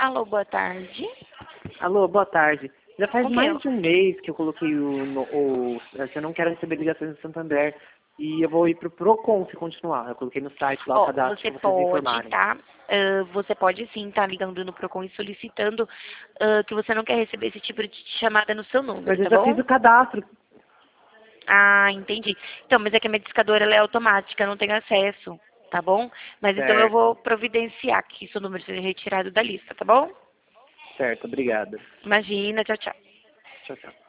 Alô, boa tarde. Alô, boa tarde. Já faz Com mais quem? de um mês que eu coloquei que eu não quero receber ligações do Santander e eu vou ir pro Procon se continuar. Eu coloquei no site lá o Ó, cadastro você para vocês me pode, informarem. tá? Você pode sim estar ligando no Procon e solicitando que você não quer receber esse tipo de chamada no seu número, Mas eu tá já fiz bom? o cadastro. Ah, entendi. Então, mas é que a minha discadora ela é automática, eu não tenho acesso, tá bom? Mas então eu Certo, vou providenciar que seu número seja retirado da lista, tá bom? certo, obrigado. Imagina, tchau, tchau. Tchau, tchau.